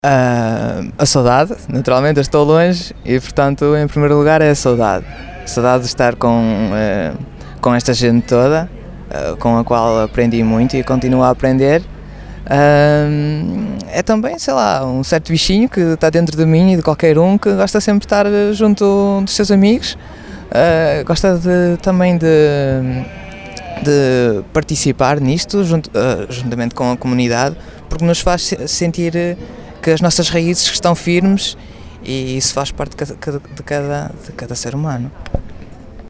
A saudade, naturalmente, eu estou longe e, portanto, em primeiro lugar é a saudade. Saudade de estar com esta gente toda, com a qual aprendi muito e continuo a aprender. É também, sei lá, um certo bichinho que está dentro de mim e de qualquer um que gosta sempre de estar junto dos seus amigos, gosta também de participar nisto juntamente com a comunidade, porque nos faz sentir que as nossas raízes estão firmes e isso faz parte de cada ser humano.